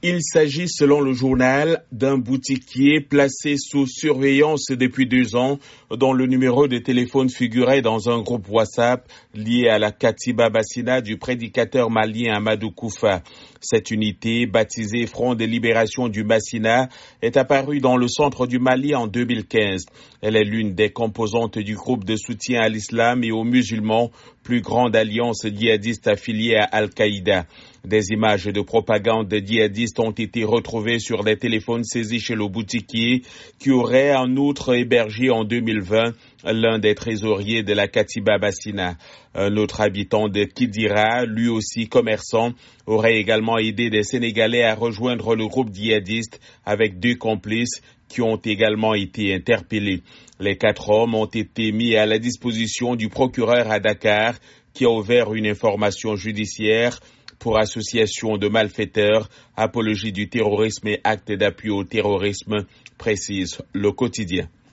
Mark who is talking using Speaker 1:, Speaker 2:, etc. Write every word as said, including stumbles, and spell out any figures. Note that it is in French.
Speaker 1: Il s'agit, selon le journal, d'un boutiquier placé sous surveillance depuis deux ans, dont le numéro de téléphone figurait dans un groupe WhatsApp lié à la Katiba Bassina du prédicateur malien Amadou Koufa. Cette unité, baptisée Front de libération du Bassina, est apparue dans le centre du Mali en deux mille quinze. Elle est l'une des composantes du groupe de soutien à l'islam et aux musulmans, plus grande alliance djihadiste affiliée à Al-Qaïda. Des images de propagande djihadistes ont été retrouvées sur des téléphones saisis chez le boutiquier, qui aurait en outre hébergé en deux mille vingt l'un des trésoriers de la Katiba Bassina. Un autre habitant de Kidira, lui aussi commerçant, aurait également aidé des Sénégalais à rejoindre le groupe djihadiste avec deux complices qui ont également été interpellés. Les quatre hommes ont été mis à la disposition du procureur à Dakar, qui a ouvert une information judiciaire pour association de malfaiteurs, apologie du terrorisme et acte d'appui au terrorisme, précise Le Quotidien.